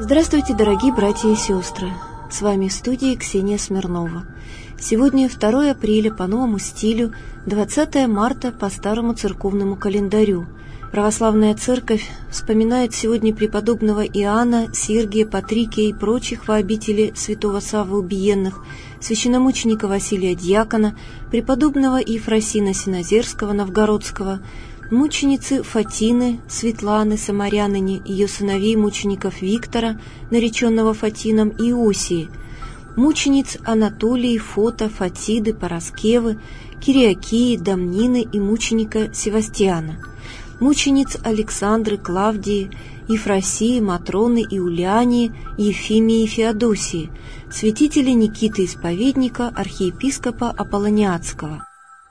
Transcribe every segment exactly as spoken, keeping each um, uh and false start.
Здравствуйте, дорогие братья и сестры! С вами в студии Ксения Смирнова. Сегодня второе апреля по новому стилю, двадцатое марта по старому церковному календарю. Православная церковь вспоминает сегодня преподобного Иоанна, Сергия, Патрикия и прочих во обители святого Саввы убиенных, священномученика Василия Дьякона, преподобного Ефросина Синозерского Новгородского, мученицы Фатины, Светланы, Самаряныни, ее сыновей мучеников Виктора, нареченного Фатином, и Иосии, мучениц Анатолии, Фота, Фатиды, Параскевы, Кириакии, Дамнины и мученика Севастьяна, мучениц Александры, Клавдии, Ефросии, Матроны, Иулиании, Ефимии и Феодосии, святителя Никиты Исповедника, архиепископа Аполлониадского.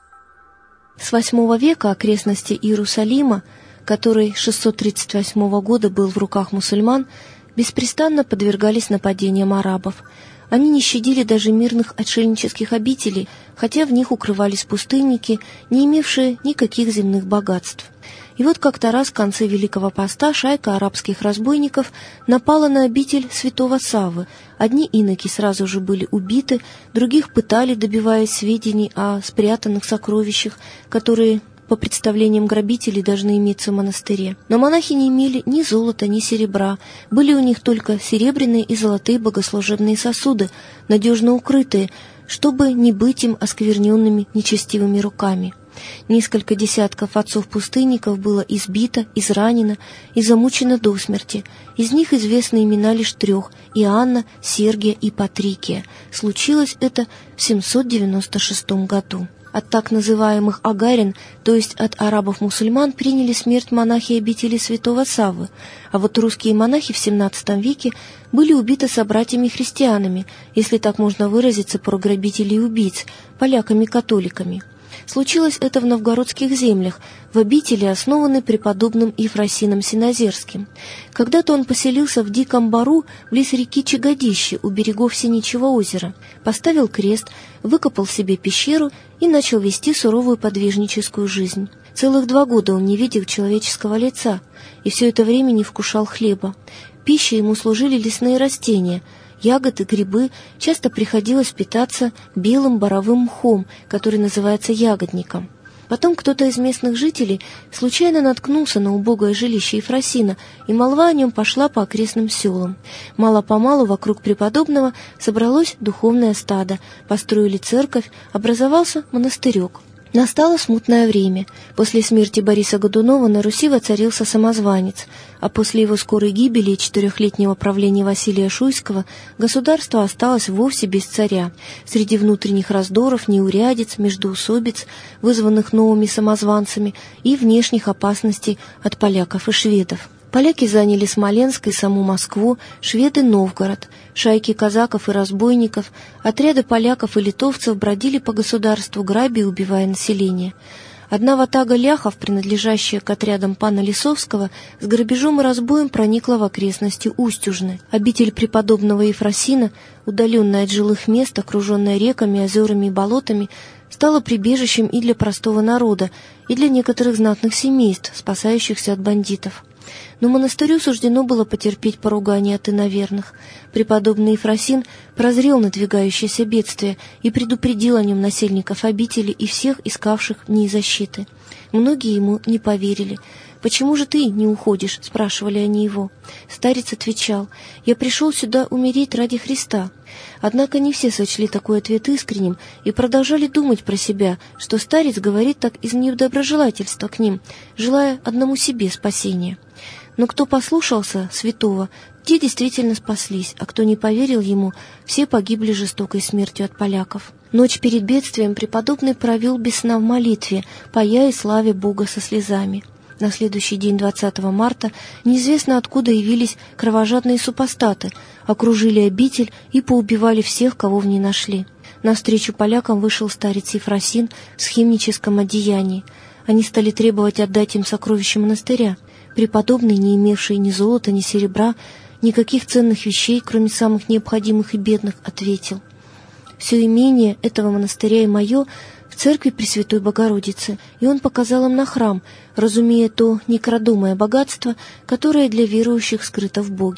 С восьмого века окрестности Иерусалима, который с шестьсот тридцать восьмого года был в руках мусульман, беспрестанно подвергались нападениям арабов. Они не щадили даже мирных отшельнических обителей, хотя в них укрывались пустынники, не имевшие никаких земных богатств. И вот как-то раз в конце Великого Поста шайка арабских разбойников напала на обитель святого Саввы. Одни иноки сразу же были убиты, других пытали, добиваясь сведений о спрятанных сокровищах, которые, по представлениям грабителей, должны иметься в монастыре. Но монахи не имели ни золота, ни серебра, были у них только серебряные и золотые богослужебные сосуды, надежно укрытые, чтобы не быть им оскверненными нечестивыми руками. Несколько десятков отцов-пустынников было избито, изранено и замучено до смерти. Из них известны имена лишь трех – Иоанна, Сергия и Патрикия. Случилось это в семьсот девяносто шестом году. От так называемых агарин, то есть от арабов-мусульман, приняли смерть монахи обители святого Саввы, а вот русские монахи в семнадцатом веке были убиты собратьями-христианами, если так можно выразиться, про грабителей и убийц, поляками-католиками. Случилось это в новгородских землях, в обители, основанной преподобным Ефросином Синозерским. Когда-то он поселился в диком бару близ реки Чагодище у берегов Синичьего озера, поставил крест, выкопал себе пещеру и начал вести суровую подвижническую жизнь. Целых два года он не видел человеческого лица и все это время не вкушал хлеба. Пищей ему служили лесные растения – ягоды, грибы, часто приходилось питаться белым боровым мхом, который называется ягодником. Потом кто-то из местных жителей случайно наткнулся на убогое жилище Ефросина, и молва о нем пошла по окрестным селам. Мало-помалу вокруг преподобного собралось духовное стадо, построили церковь, образовался монастырек. Настало смутное время. После смерти Бориса Годунова на Руси воцарился самозванец, а после его скорой гибели и четырехлетнего правления Василия Шуйского государство осталось вовсе без царя. Среди внутренних раздоров, неурядиц, междоусобиц, вызванных новыми самозванцами, и внешних опасностей от поляков и шведов. Поляки заняли Смоленск и саму Москву, шведы — Новгород. Шайки казаков и разбойников, отряды поляков и литовцев бродили по государству, грабя и убивая население. Одна ватага ляхов, принадлежащая к отрядам пана Лисовского, с грабежом и разбоем проникла в окрестности Устюжны. Обитель преподобного Ефросина, удаленная от жилых мест, окруженная реками, озерами и болотами, стала прибежищем и для простого народа, и для некоторых знатных семейств, спасающихся от бандитов. Но монастырю суждено было потерпеть поругание от иноверных. Преподобный Ефросин прозрел надвигающееся бедствие и предупредил о нем насельников обители и всех искавших в ней защиты. Многие ему не поверили. «Почему же ты не уходишь?» — спрашивали они его. Старец отвечал: «Я пришел сюда умереть ради Христа». Однако не все сочли такой ответ искренним и продолжали думать про себя, что старец говорит так из недоброжелательства к ним, желая одному себе спасения. Но кто послушался святого, те действительно спаслись, а кто не поверил ему, все погибли жестокой смертью от поляков. Ночь перед бедствием преподобный провел без сна в молитве, пая и славя Бога со слезами. На следующий день, двадцатого марта, неизвестно откуда явились кровожадные супостаты, окружили обитель и поубивали всех, кого в ней нашли. Навстречу полякам вышел старец Ефросин в схимническом одеянии. Они стали требовать отдать им сокровища монастыря. Преподобный, не имевший ни золота, ни серебра, никаких ценных вещей, кроме самых необходимых и бедных, ответил: «Все имение этого монастыря и мое в церкви Пресвятой Богородицы», и он показал им на храм, разумея то некрадомое богатство, которое для верующих скрыто в Боге.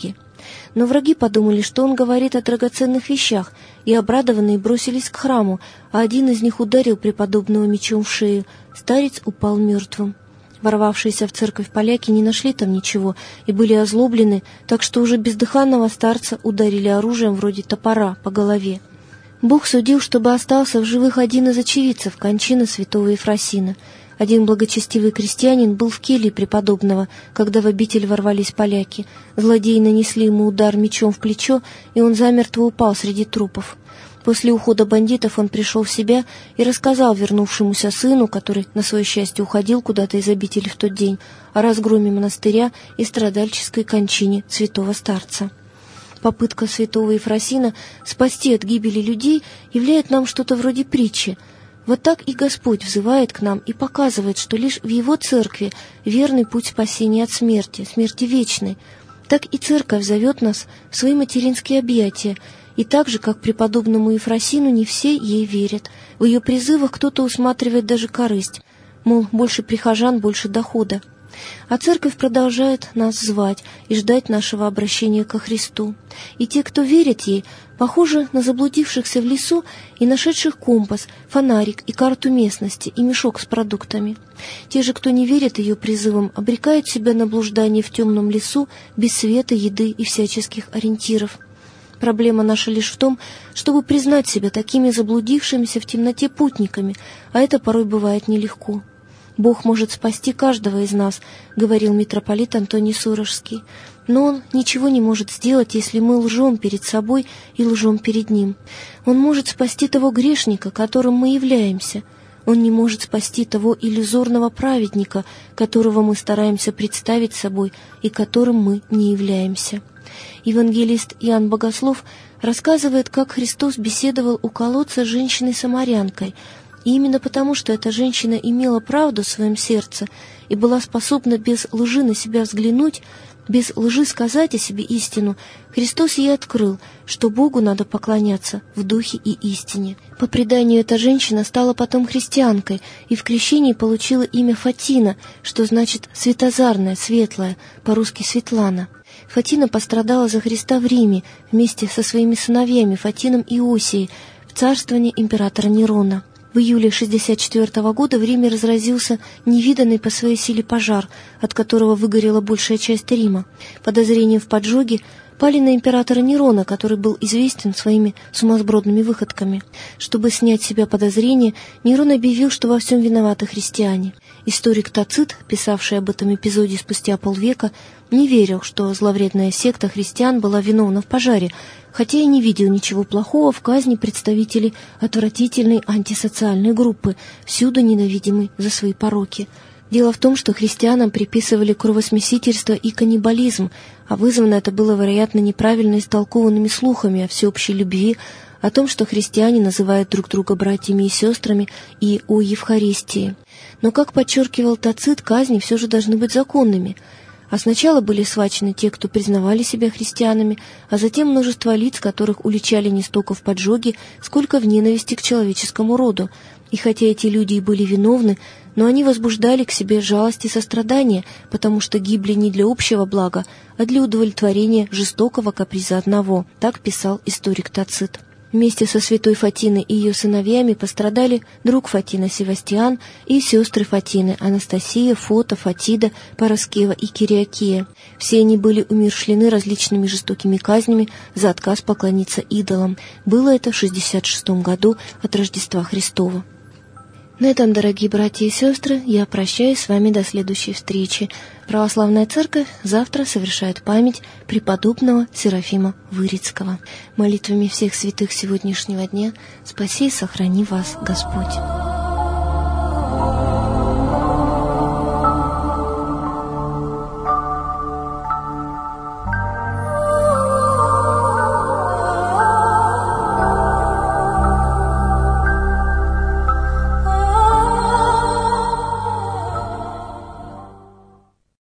Но враги подумали, что он говорит о драгоценных вещах, и обрадованные бросились к храму, а один из них ударил преподобного мечом в шею. Старец упал мертвым. Ворвавшиеся в церковь поляки не нашли там ничего и были озлоблены, так что уже бездыханного старца ударили оружием вроде топора по голове. Бог судил, чтобы остался в живых один из очевидцев кончины святого Ефросина. Один благочестивый крестьянин был в келье преподобного, когда в обитель ворвались поляки. Злодеи нанесли ему удар мечом в плечо, и он замертво упал среди трупов. После ухода бандитов он пришел в себя и рассказал вернувшемуся сыну, который, на свое счастье, уходил куда-то из обители в тот день, о разгроме монастыря и страдальческой кончине святого старца. Попытка святого Ефросина спасти от гибели людей являет нам что-то вроде притчи. Вот так и Господь взывает к нам и показывает, что лишь в Его церкви верный путь спасения от смерти, смерти вечной. Так и церковь зовет нас в свои материнские объятия, и так же, как преподобному Ефросину, не все ей верят. В ее призывах кто-то усматривает даже корысть, мол, больше прихожан, больше дохода. А церковь продолжает нас звать и ждать нашего обращения ко Христу. И те, кто верит ей, похожи на заблудившихся в лесу и нашедших компас, фонарик и карту местности и мешок с продуктами. Те же, кто не верит ее призывам, обрекают себя на блуждание в темном лесу без света, еды и всяческих ориентиров. Проблема наша лишь в том, чтобы признать себя такими заблудившимися в темноте путниками, а это порой бывает нелегко. «Бог может спасти каждого из нас», — говорил митрополит Антоний Сурожский. «Но Он ничего не может сделать, если мы лжем перед собой и лжем перед Ним. Он может спасти того грешника, которым мы являемся. Он не может спасти того иллюзорного праведника, которого мы стараемся представить собой и которым мы не являемся». Евангелист Иоанн Богослов рассказывает, как Христос беседовал у колодца с женщиной-самарянкой, и именно потому, что эта женщина имела правду в своем сердце и была способна без лжи на себя взглянуть, без лжи сказать о себе истину, Христос ей открыл, что Богу надо поклоняться в духе и истине. По преданию, эта женщина стала потом христианкой и в крещении получила имя Фатина, что значит «светозарная», «светлая», по-русски «Светлана». Фатина пострадала за Христа в Риме вместе со своими сыновьями Фатином и Иосией в царствовании императора Нерона. В июле шестьдесят четвёртого года в Риме разразился невиданный по своей силе пожар, от которого выгорела большая часть Рима. Подозрения в поджоге пали на императора Нерона, который был известен своими сумасбродными выходками. Чтобы снять с себя подозрения, Нерон объявил, что во всем виноваты христиане. Историк Тацит, писавший об этом эпизоде спустя полвека, не верил, что зловредная секта христиан была виновна в пожаре, хотя и не видел ничего плохого в казни представителей отвратительной антисоциальной группы, всюду ненавидимой за свои пороки. Дело в том, что христианам приписывали кровосмесительство и каннибализм, а вызвано это было, вероятно, неправильно истолкованными слухами о всеобщей любви, о том, что христиане называют друг друга братьями и сестрами, и о Евхаристии. Но, как подчеркивал Тацит, казни все же должны быть законными. А сначала были схвачены те, кто признавали себя христианами, а затем множество лиц, которых уличали не столько в поджоге, сколько в ненависти к человеческому роду. И хотя эти люди и были виновны, но они возбуждали к себе жалость и сострадание, потому что гибли не для общего блага, а для удовлетворения жестокого каприза одного, так писал историк Тацит. Вместе со святой Фатиной и ее сыновьями пострадали друг Фатина Севастиан и сестры Фатины Анастасия, Фота, Фатида, Параскева и Кириакия. Все они были умерщвлены различными жестокими казнями за отказ поклониться идолам. Было это в шестьдесят шестом году от Рождества Христова. На этом, дорогие братья и сестры, я прощаюсь с вами до следующей встречи. Православная Церковь завтра совершает память преподобного Серафима Вырицкого. Молитвами всех святых сегодняшнего дня спаси и сохрани вас Господь.